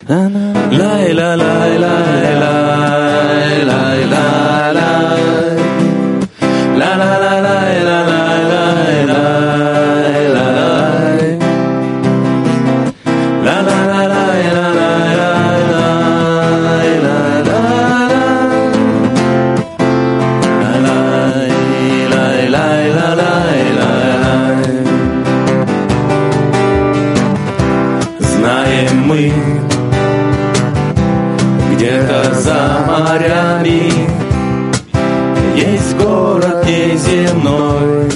Лай, ла, лай, лай, лай, лай, лай, лай. Ла, ла, ла, лай, ла, лай, лай, лай, лай. Ла, ла, ла, лай, ла, лай, лай, лай, лай, лай. Лай, лай, лай, лай, лай. Знаем мы, где-то за морями есть город неземной.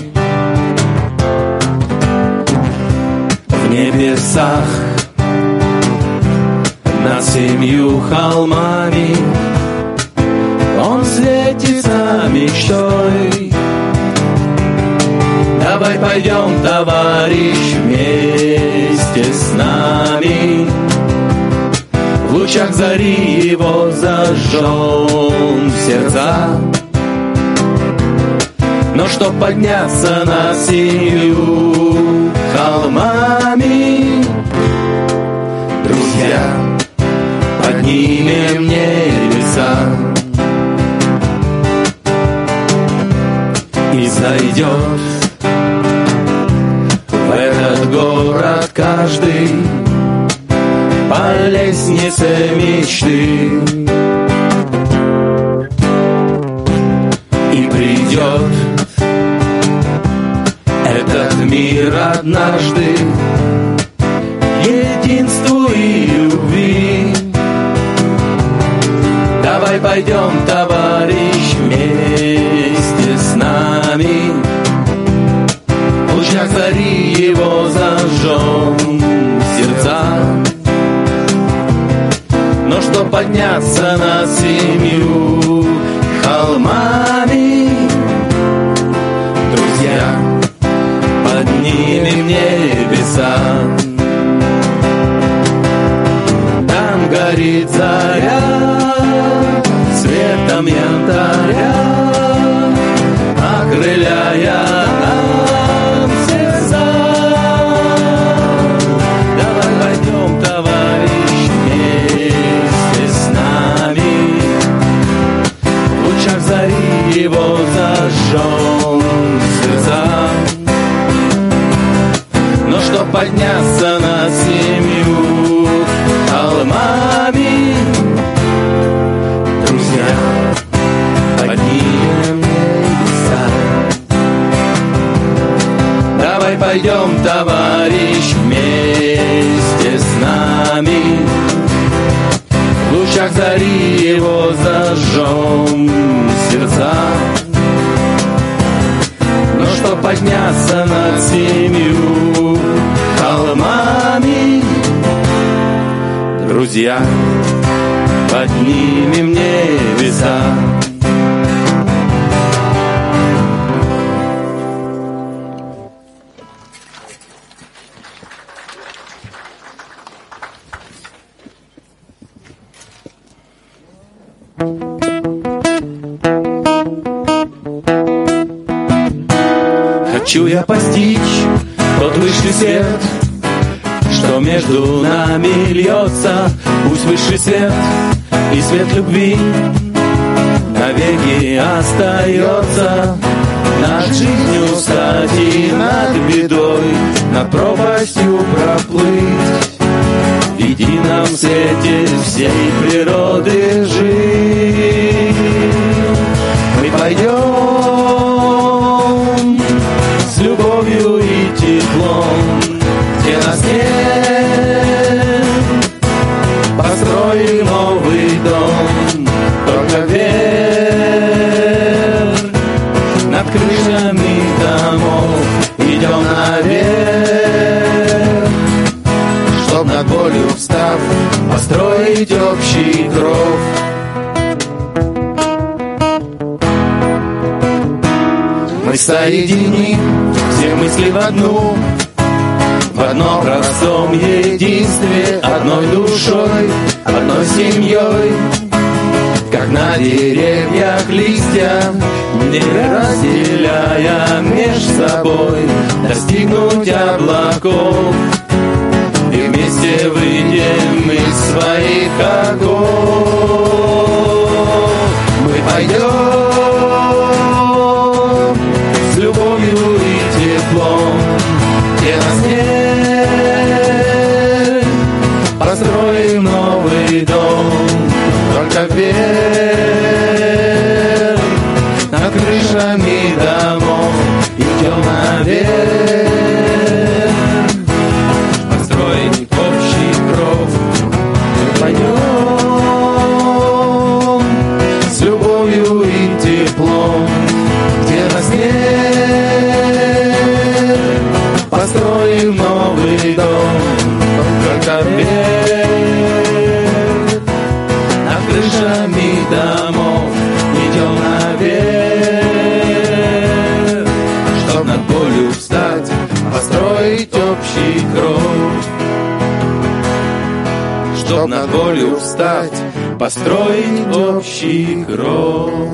В небесах над 7 холмами он светится мечтой. Давай пойдем, товарищ, вместе с нами. В лучах зари его зажжем сердца. Но чтоб подняться над 7 холмами, друзья, поднимем небеса. И зайдет в этот город каждый по лестнице мечты. И придет этот мир однажды единству и любви. Давай пойдем, товарищ, вместе с нами. В лучах зари его зажжем сердца. Но чтоб подняться над 7 холмами, друзья, поднимем небеса. Там горит заря светом янтаря, окрыляя нам сердца. Давай пойдем, товарищ, вместе с нами. В лучах зари его зажжем сердца. Но чтоб подняться над 7 холмами, друзья, поднимем небеса. Давай пойдем, товарищ, вместе с нами. В лучах зари его зажжем сердца. Но чтоб подняться над 7 холмами, друзья, поднимем небеса. Хочу я постичь тот высший свет, что между нами льется. Пусть высший свет и свет любви навеки остается. Над жизнью стать и над бедой, над пропастью проплыть. В едином свете всей природы жить. Мы пойдем с любовью и теплом, где нас нет, построим новый дом. Только вверх, над крышами домов идем наверх, чтоб над болью встав, построить общий кров. Мы соединим все мысли в одном простом единстве, одной душой, одной семьей. Как на деревьях листья, не разделяя меж собой, достигнуть облаков. И вместе выйдем из своей огонь. Мы пойдем с любовью и теплом, где нас нет, построим новый дом. Только вверх, над крышами домов, идем наверх, построить общий кров. Мы пойдем с любовью и теплом, где нас нет, построим новый дом. Только вверх, над крышами домов, идем наверх, чтоб над болью встать, построить общий кров. Чтоб над болью встать, построить общий кров.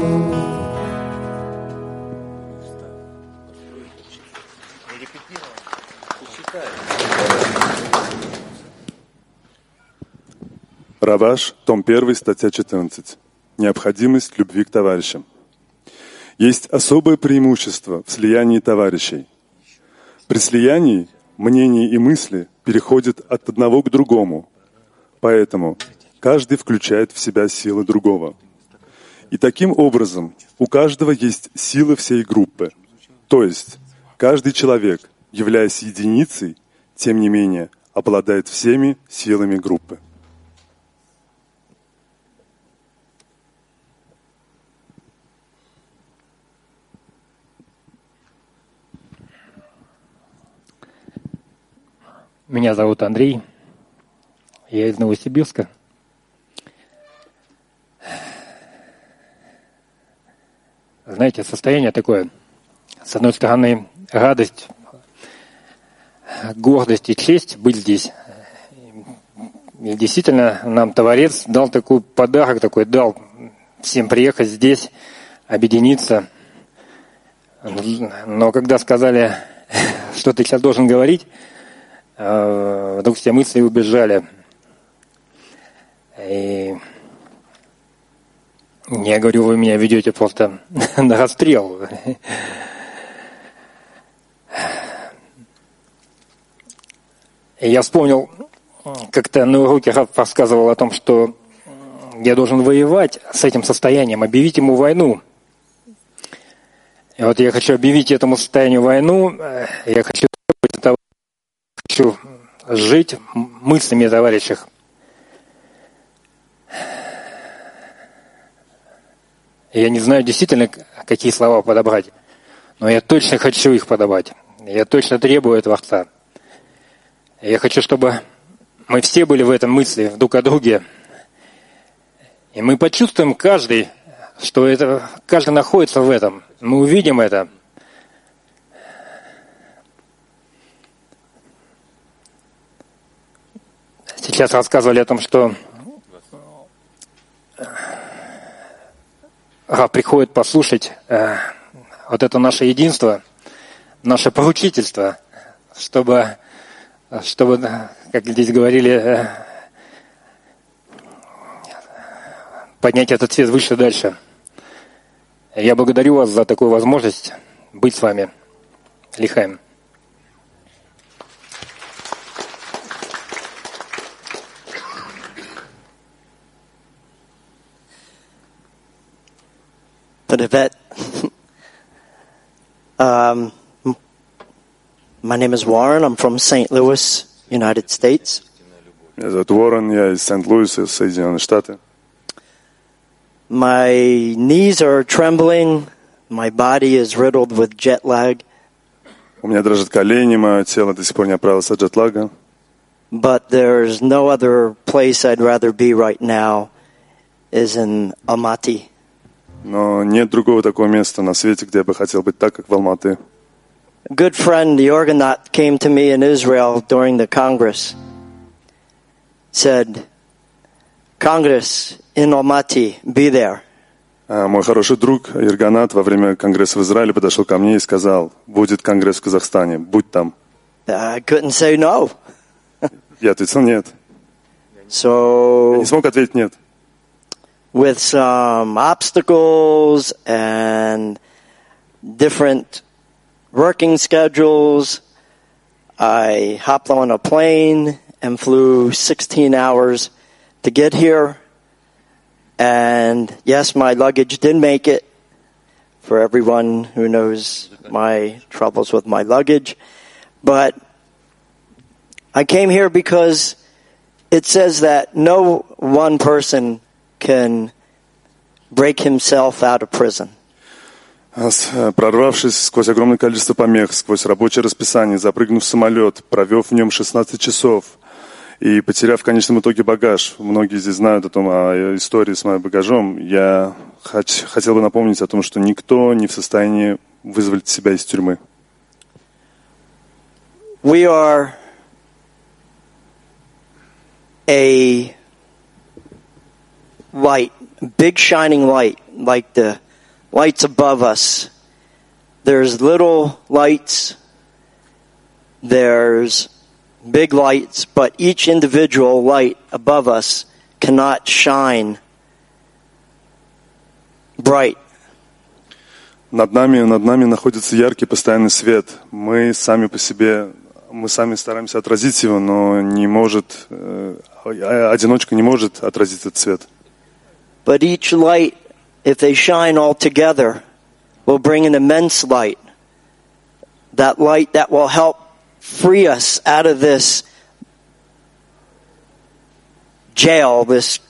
Раваш, том 1, статья 14. Необходимость любви к товарищам. Есть особое преимущество в слиянии товарищей. При слиянии мнения и мысли переходят от одного к другому, поэтому каждый включает в себя силы другого. И таким образом у каждого есть силы всей группы. То есть каждый человек, являясь единицей, тем не менее, обладает всеми силами группы. Меня зовут Андрей, я из Новосибирска. Знаете, состояние такое, с одной стороны, радость, гордость и честь быть здесь. И действительно, нам Творец дал такой подарок, дал всем приехать здесь, объединиться. Но когда сказали, что ты сейчас должен говорить, вдруг все мысли убежали. И я говорю, вы меня ведете просто на расстрел. И я вспомнил, как-то на уроке Рав рассказывал о том, что я должен воевать с этим состоянием, объявить ему войну. И вот я хочу объявить этому состоянию войну, я хочу жить мыслями о товарищах. Я не знаю действительно, какие слова подобрать, но я точно хочу их подобрать. Я точно требую Творца. Я хочу, чтобы мы все были в этом мысли друг о друге. И мы почувствуем каждый, что это, каждый находится в этом. Мы увидим это. Сейчас рассказывали о том, что приходит послушать вот это наше единство, наше поручительство, чтобы, как здесь говорили, поднять этот свет выше дальше. Я благодарю вас за такую возможность быть с вами. Лихаим. Привет. My name is Warren. I'm from St. Louis, United States. Меня зовут Уоррен, я из Сент-Луиса, Соединенные Штаты. My knees are trembling. My body is riddled with jet lag. У меня дрожат колени, мое тело до сих пор не оправилось от джетлага. But there's no other place I'd rather be right now is in Almaty. Но нет другого такого места на свете, где я бы хотел быть так, как в Алматы. A good friend, the orgonaut, came to me in Israel during the Congress. Said, Congress in Almaty, be there. Мой хороший друг Ирганат во время конгресса в Израиле подошел ко мне и сказал, будет конгресс в Казахстане, будь там. I couldn't say no. Я ответил нет. Я не смог ответить нет. With some obstacles and different working schedules, I hopped on a plane and flew 16 hours to get here. And yes, my luggage did make it. For everyone who knows my troubles with my luggage. But I came here because it says that no one person can break himself out of prison. Прорвавшись сквозь огромное количество помех, сквозь рабочее расписание, запрыгнув в самолет, провев в нем 16 часов и потеряв в конечном итоге багаж, многие здесь знают о истории с моим багажом, я хотел бы напомнить о том, что никто не в состоянии вызволить себя из тюрьмы. We are a light, big shining light, like the lights above us. There's little lights, there's big lights, but each individual light above us cannot shine bright. Над нами находится яркий постоянный свет. Мы сами стараемся отразить его, но одиночка не может отразить этот свет. But each light, if they shine all together, will bring an immense light. That light that will help free us out of this jail, this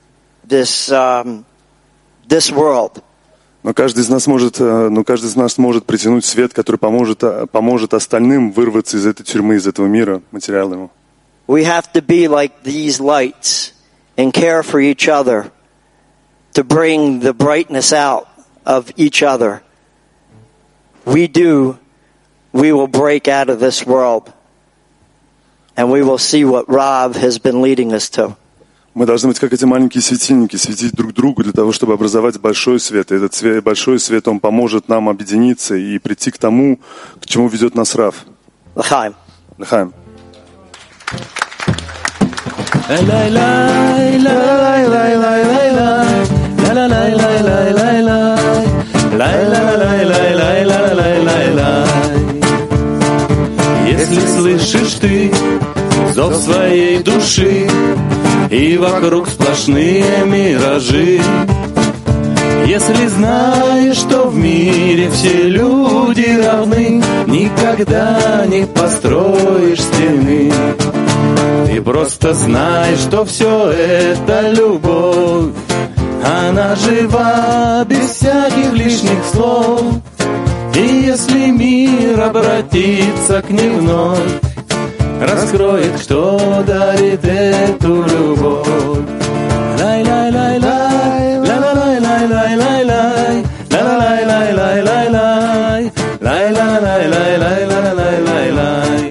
world. Но каждый из нас может притянуть свет, который поможет остальным вырваться из этой тюрьмы, из этого мира материального. We have to be like these lights and care for each other to bring the brightness out of each other. We will break out of this world and we will see what Rav has been leading us to. Мы должны быть как эти маленькие светильники, светить друг другу для того, чтобы образовать большой свет. И этот большой свет, он поможет нам объединиться и прийти к тому, к чему ведет нас Рав. L'chaim. L'chaim. Если слышишь ты зов своей души, и вокруг сплошные миражи, если знаешь, что в мире все люди равны, никогда не построишь стены. Ты просто знай, что все это любовь, она жива без всяких лишних слов. И если мир обратится к ней вновь, раскроет, кто дарит эту любовь. Лай-лай-лай-лай, лай-лай-лай-лай-лай-лай, лай-лай-лай-лай-лай-лай, лай-лай-лай-лай-лай-лай-лай.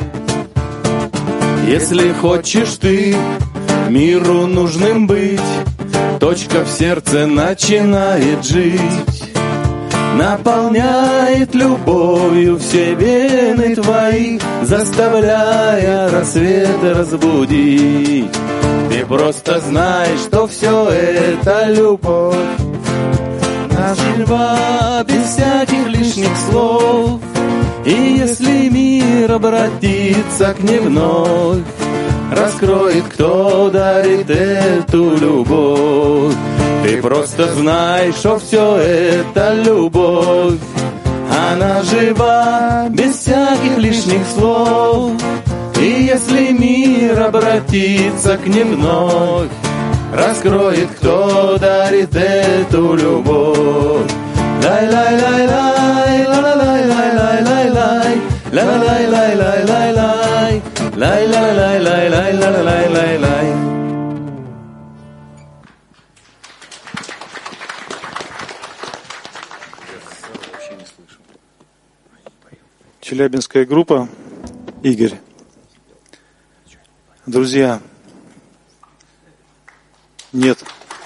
Если хочешь ты миру нужным быть, точка в сердце начинает жить, наполняет любовью все вены твои, заставляя рассвет разбудить. Ты просто знай, что все это любовь, она жива без всяких лишних слов. И если мир обратится к ней вновь, раскроет, кто дарит эту любовь. Ты просто знай, что все это любовь, она жива без всяких лишних слов. И если мир обратится к ней вновь, раскроет, кто дарит эту любовь. Лай-лай-лай-лай, ла-лай-лай-лай-лай-лай, ла-лай-лай-лай-лай-лай, лай-лай-лай-лай-лай-лай-лай. Челябинская группа, Игорь. Друзья, нет.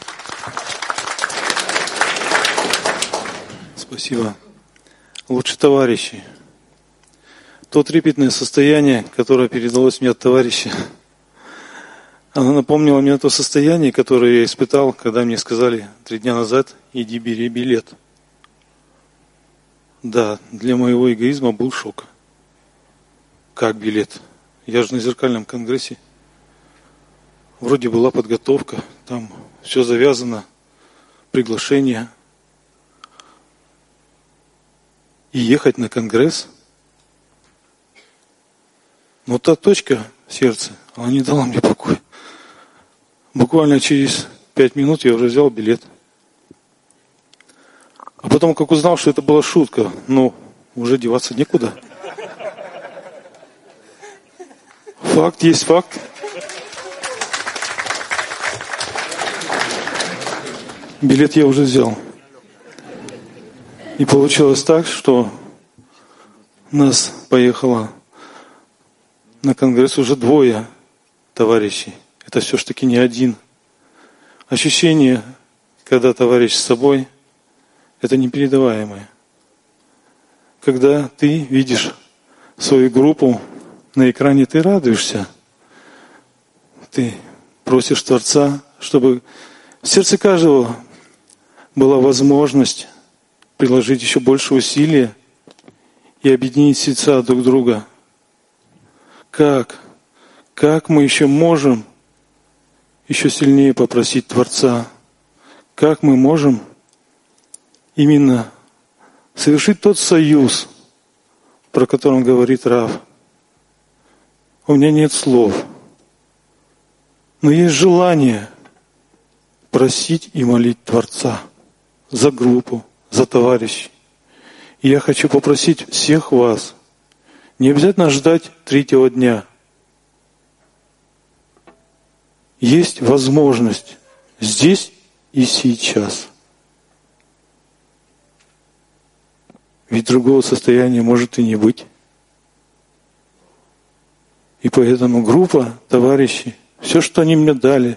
Спасибо. Лучше товарищи. То трепетное состояние, которое передалось мне от товарища, Она напомнила мне то состояние, которое я испытал, когда мне сказали 3 дня назад: иди бери билет. Да, для моего эгоизма был шок. Как билет? Я же на зеркальном конгрессе. Вроде была подготовка, там все завязано, приглашение. И ехать на конгресс. Но та точка в сердце, она не дала мне покоя. Буквально через 5 минут я уже взял билет. А потом, как узнал, что это была шутка, уже деваться некуда. Факт есть факт. Билет я уже взял. И получилось так, что нас поехало на конгресс уже 2 товарищей. Это все-таки не один. Ощущение, когда товарищ с собой, это непередаваемое. Когда ты видишь свою группу на экране, ты радуешься. Ты просишь Творца, чтобы в сердце каждого была возможность приложить еще больше усилия и объединить сердца друг друга. Как мы еще можем еще сильнее попросить Творца? Как мы можем именно совершить тот союз, про который он говорит Рав? У меня нет слов, но есть желание просить и молить Творца за группу, за товарищей. И я хочу попросить всех вас, не обязательно ждать 3-го дня. Есть возможность здесь и сейчас. Ведь другого состояния может и не быть. И поэтому группа, товарищи, все, что они мне дали,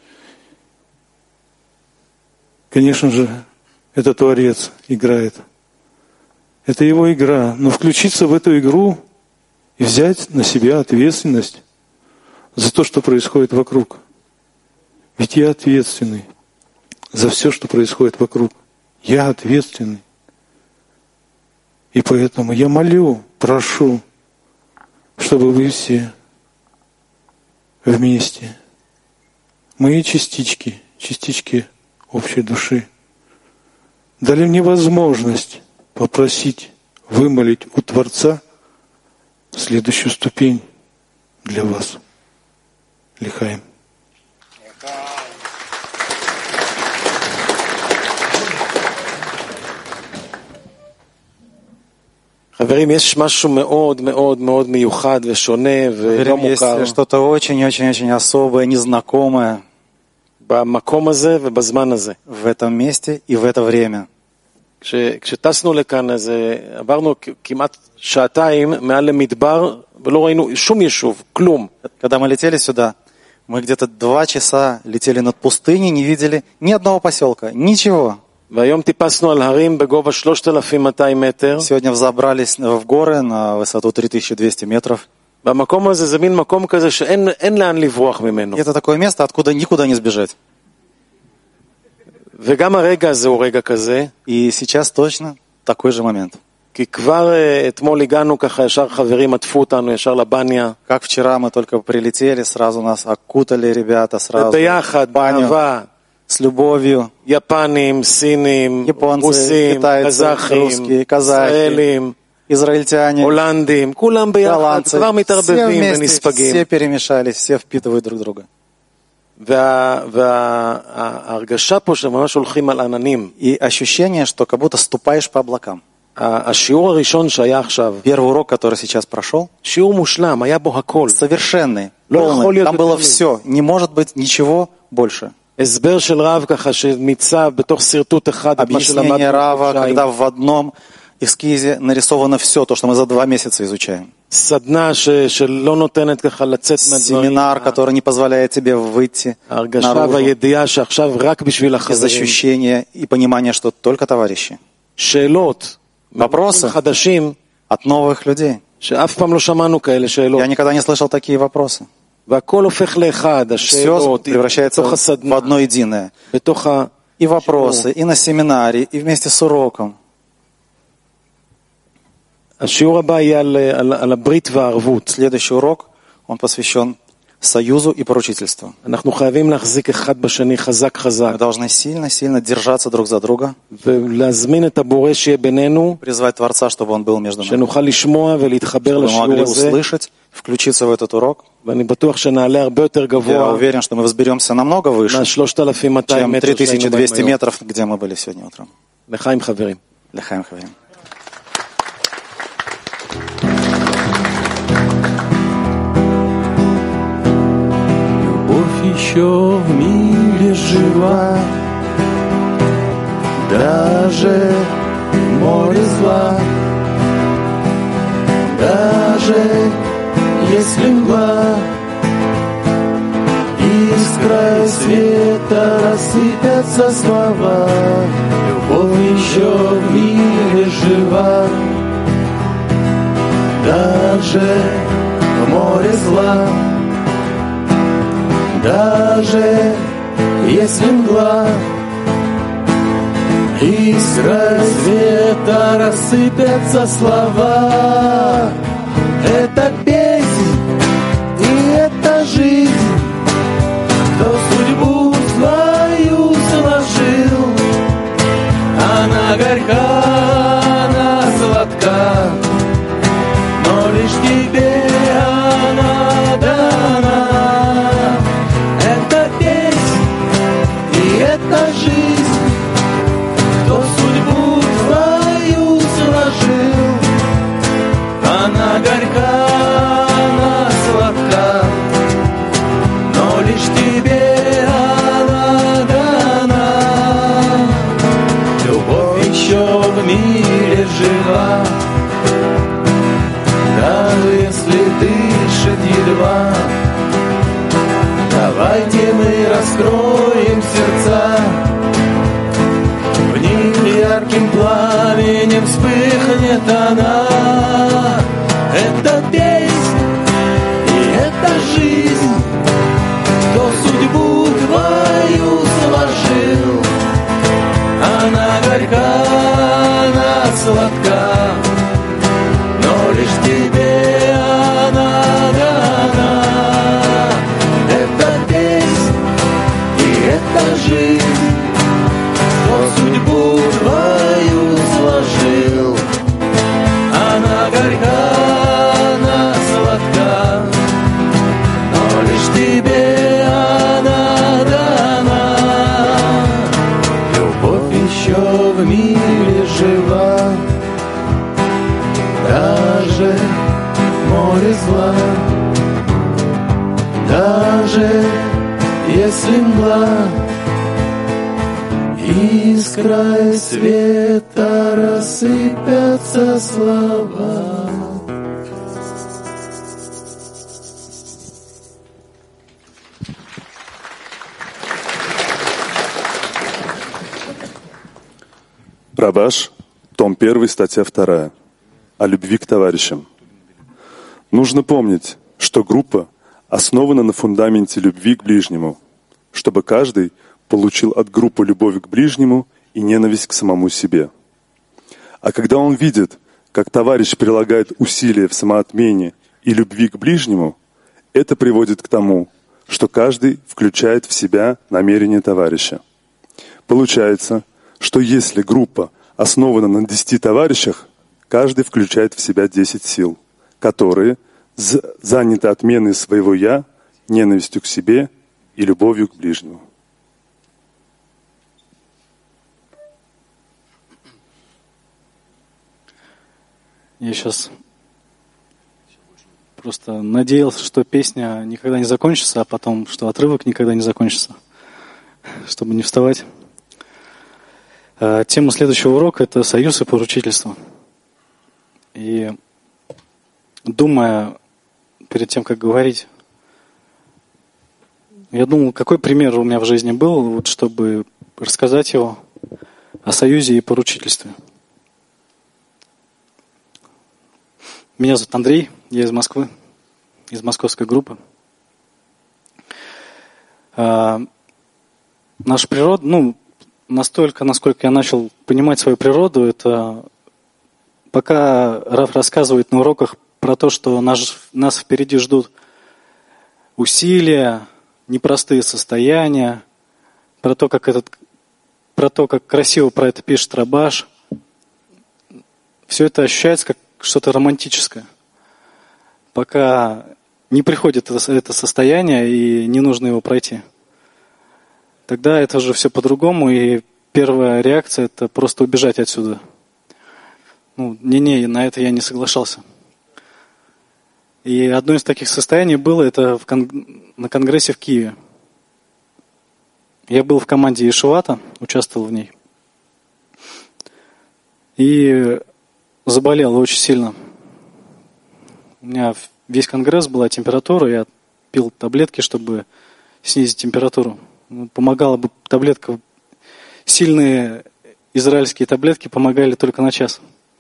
конечно же, это Творец играет. Это его игра. Но включиться в эту игру и взять на себя ответственность за то, что происходит вокруг. Ведь я ответственный за все, что происходит вокруг. Я ответственный. И поэтому я молю, прошу, чтобы вы все вместе, мои частички общей души, дали мне возможность попросить, вымолить у Творца следующую ступень для вас. Лихаим. חברים, יש משהו מאוד מאוד מאוד מיוחד ושונה ולא מוכר. Есть что-то очень-очень-очень особое, незнакомое במקום הזה ובזמן הזה. в этом месте и в это время. כשטסנו לכאן, עברנו כמעט 2 מעל למדבר ולא ראינו שום יישוב, כלום. Когда мы летели сюда, мы где-то 2 часа летели над пустыней, не видели ни одного поселка, ничего. והיום טיפסנו על הרים בגובה 3,200 מטר. Сегодня взобрались в горы на высоту 3200 метров. במקום הזה זה מין מקום כזה שאין לאן לברוח ממנו. Это такое место, откуда никуда не сбежать. וגם הרגע הזה הוא רגע כזה. И сейчас точно такой же момент. כי כבר אתמול הגענו ככה, ישר חברים עטפו אותנו ישר לבניה. Как вчера мы только прилетели, сразу нас окутали ребята, сразу וביחד, באהבה. С любовью. יפנים, סינים, Японцы, רוסים, китайцы, русские, קזחים, казахи, ישראלים, израильтяне, הולנדים, כולם ביחד, голландцы. כבר Все מתערבבים вместе, ונספגים. все перемешались, все впитывают друг друга. וההרגשה פה שממש הולכים על עננים. И ощущение, что как будто ступаешь по облакам. השיעור הראשון שהיה עכשיו, Первый урок, который сейчас прошел, שיעור מושלם, היה בו הכל. совершенный, לא יכול полный. להיות Там было יותר все, не может быть ничего больше. הסבר של רב ככה שמיצה בתוך סרטוט אחד את מה שלמדנו Объяснение Рава, בחודשיים. когда в одном эскизе нарисовано все то, что мы за 2 месяца изучаем. סדנה שלא נותנת ככה לצאת מהדברים. Семинар, который не позволяет тебе выйти ההרגשה наружу והידיעה שעכשיו רק בשביל из החברים. ощущения и понимания, что только товарищи. שאלות. Вопросы חדשים от новых людей. שאף פעם לא שמענו כאלה שאלות. Я никогда не слышал такие вопросы. והכל הופך לאחד, Все השאלות, превращается בתוך в הסדנה, одно единое. בתוך И вопросы, и на семинаре, и вместе с уроком. השיעור הבא יהיה על הברית והערבות. Следующий урок, он посвящен союзу и поручительству. אנחנו חייבים להחזיק אחד בשני חזק חזק. Мы должны сильно-сильно держаться друг за друга, ולהזמין את הבורא שיהיה בינינו, призвать Творца, чтобы Он был между нами, שנוכל לשמוע ולהתחבר чтобы мы לשיעור могли הזה, услышать, включиться в этот урок. ואני בטוח שנעלה הרבה יותר Я גבוה уверен, что мы взберемся намного выше, מה-3200 чем מטר שהיינו בהם 3200 היום. метров, где мы были сегодня утром. לחיים חברים. Лехаем хавим. Любовь еще в мире жива, даже в море зла, даже если мгла, искрой света рассыпятся слова. Любовь еще в мире жива, даже в море зла, даже если мгла, искрой света рассыпятся слова. Это песнь и это жизнь, кто судьбу свою сложил. Она горька, она сладка, но лишь тебе она дана. Это песнь и это жизнь, кто судьбу твою сложил. Она горька, она сладка, но лишь тебе она дана. Любовь еще в мире жива, даже если дышит едва. Давайте мы раскроем сердца, в них ярким пламенем вспыхнет она. Это песнь и это жизнь, кто судьбу твою сложил. Она горька, она сладка, но лишь тебе она дана. Это песнь и это жизнь, кто судьбу твою сложил. Она горька, она сладка, но лишь тебе она дана. Любовь еще в мире жива, даже в море зла, даже если мгла, искрой света рассыпятся слова. Рабаш, том 1, статья 2. О любви к товарищам. Нужно помнить, что группа основана на фундаменте любви к ближнему, чтобы каждый получил от группы любовь к ближнему и ненависть к самому себе. А когда он видит, как товарищ прилагает усилия в самоотмене и любви к ближнему, это приводит к тому, что каждый включает в себя намерение товарища. Получается, что если группа основана на 10 товарищах, каждый включает в себя 10 сил, которые заняты отменой своего «я», ненавистью к себе и любовью к ближнему. Я сейчас просто надеялся, что песня никогда не закончится, а потом, что отрывок никогда не закончится, чтобы не вставать. Тема следующего урока – это союз и поручительство. И думая перед тем, как говорить, я думал, какой пример у меня в жизни был, вот, чтобы рассказать его о союзе и поручительстве. Меня зовут Андрей, я из Москвы, из московской группы. Наша природа, настолько, насколько я начал понимать свою природу, это пока Раф рассказывает на уроках про то, что нас впереди ждут усилия, непростые состояния, про то, как красиво про это пишет Рабаш. Все это ощущается как что-то романтическое. Пока не приходит это состояние и не нужно его пройти. Тогда это уже все по-другому, и первая реакция – это просто убежать отсюда. На это я не соглашался. И одно из таких состояний было это на конгрессе в Киеве. Я был в команде Ешувата, участвовал в ней. И заболел очень сильно. У меня весь конгресс была температура, я пил таблетки, чтобы снизить температуру. Помогала бы таблетка. Сильные израильские таблетки помогали только на час.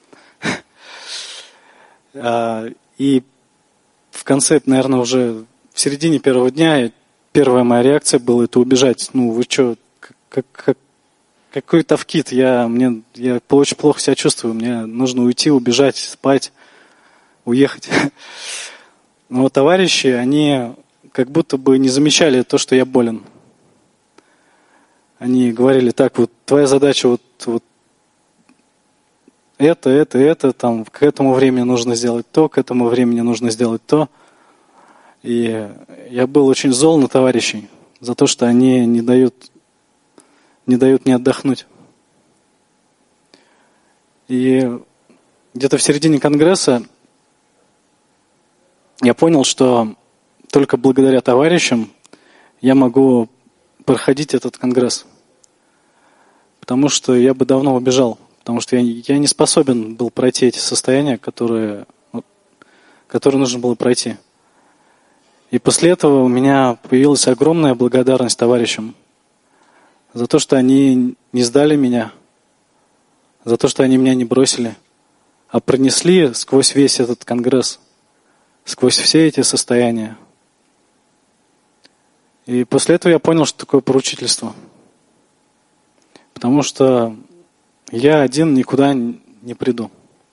И в конце, наверное, уже в середине первого дня первая моя реакция была это убежать. Вы что, какой тавкид? Я очень плохо себя чувствую. Мне нужно уйти, убежать, спать, уехать. Но товарищи, они как будто бы не замечали то, что я болен. Они говорили так, твоя задача это, там, к этому времени нужно сделать то, к этому времени нужно сделать то. И я был очень зол на товарищей за то, что они не дают мне отдохнуть. И где-то в середине конгресса я понял, что только благодаря товарищам я могу проходить этот конгресс. Потому что я бы давно убежал. Потому что я не способен был пройти эти состояния, которые нужно было пройти. И после этого у меня появилась огромная благодарность товарищам за то, что они не сдали меня, за то, что они меня не бросили, а пронесли сквозь весь этот конгресс, сквозь все эти состояния. И после этого я понял, что такое поручительство. Потому что я один никуда не приду.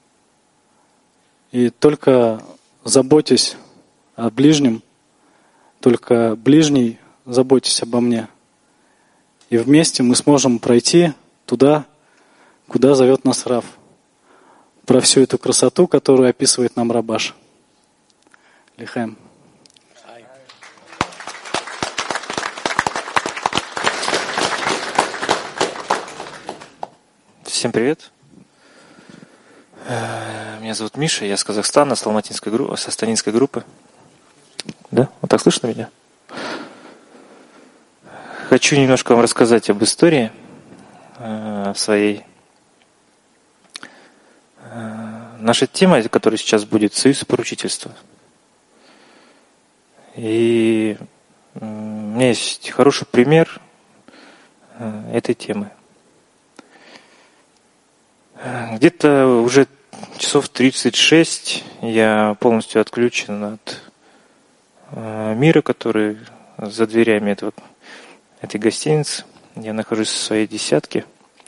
И только заботьтесь о ближнем, только ближний заботьтесь обо мне. И вместе мы сможем пройти туда, куда зовет нас Рав. Про всю эту красоту, которую описывает нам Рабаш. Лихаим. Всем привет. Меня зовут Миша, я с Казахстана, с Алматинской группы, со Станинской группы. Да? Вот так слышно меня? Хочу немножко вам рассказать об истории своей. Наша тема, которая сейчас будет, союз и поручительство. И у меня есть хороший пример этой темы. Где-то уже часов 36 я полностью отключен от мира, который за дверями этой гостиницы. Я нахожусь в своей десятке,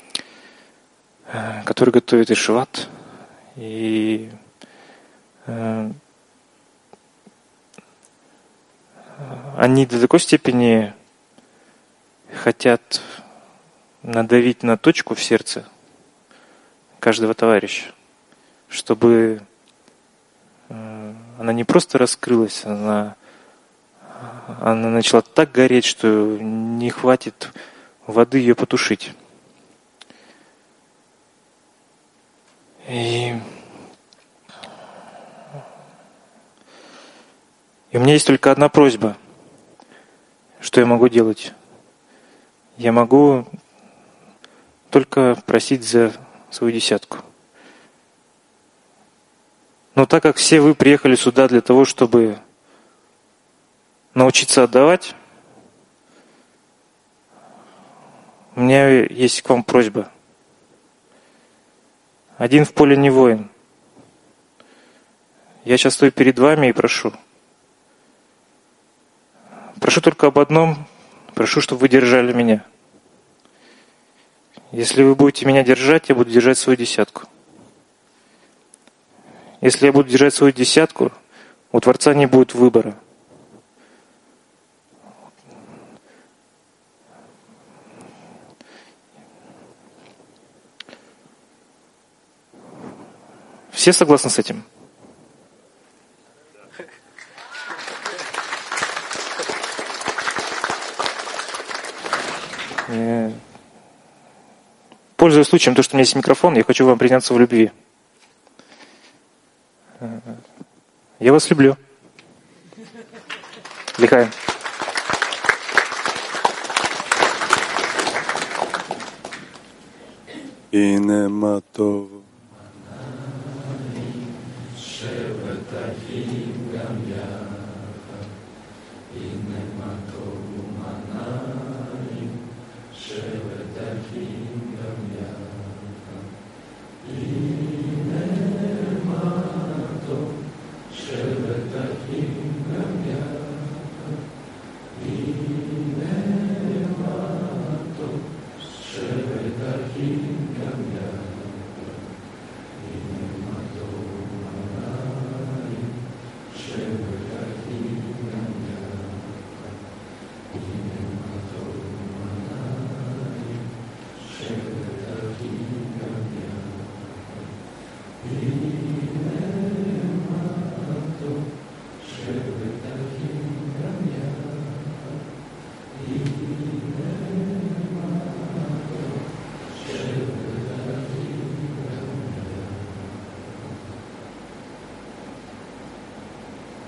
который готовит Ешуват. И они до такой степени хотят надавить на точку в сердце каждого товарища, чтобы она не просто раскрылась, она начала так гореть, что не хватит воды ее потушить. И у меня есть только одна просьба. Что я могу делать? Я могу только просить за свою десятку. Но так как все вы приехали сюда для того, чтобы научиться отдавать, у меня есть к вам просьба. Один в поле не воин. Я сейчас стою перед вами и прошу. Прошу только об одном, Прошу, чтобы вы держали меня. Если вы будете меня держать, я буду держать свою десятку. Если я буду держать свою десятку, у Творца не будет выбора. Все согласны с этим? Пользуясь случаем, то, что у меня есть микрофон, я хочу вам признаться в любви. Я вас люблю. Лихаем. Инемато. Шеватахи.